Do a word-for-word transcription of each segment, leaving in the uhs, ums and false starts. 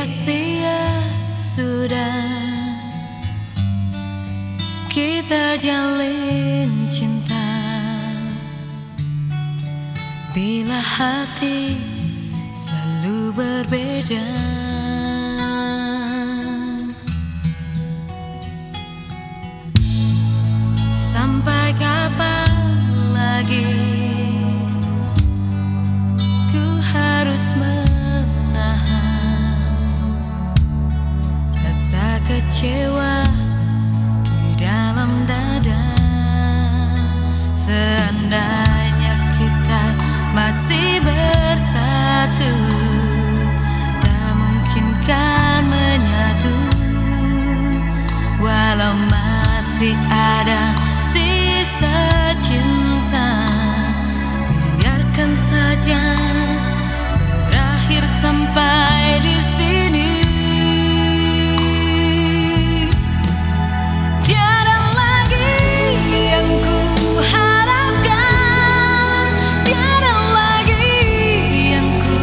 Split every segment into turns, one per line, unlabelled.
Sia-sia sudah kita jalin cinta, bila hati selalu berbeda. Sampai kapan lagi ku harus menahan rasa kecewa di dalam dada. Seandainya kita masih bersatu, tak mungkin kan menyatu. Walau masih ada sisa cinta, biarkan saja berakhir sampai di sini. Tiada lagi yang ku harapkan, tiada lagi yang ku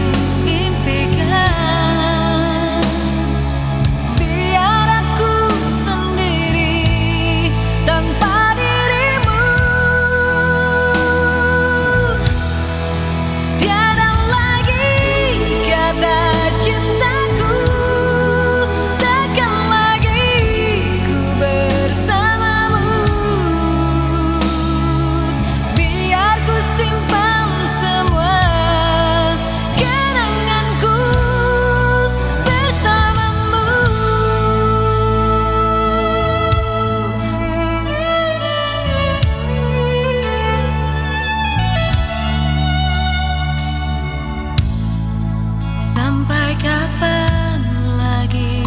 impikan. Biar aku sendiri tanpa dirimu. Tiada lagi kata cintaku, takkan lagi ku bersamamu. Biar ku simpan semua kenanganku bersamamu. Sampai kapan lagi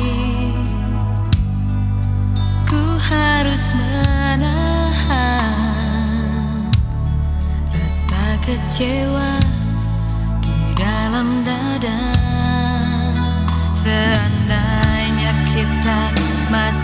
ku harus menahan rasa kecewa di dalam dada. Seandainya kita masih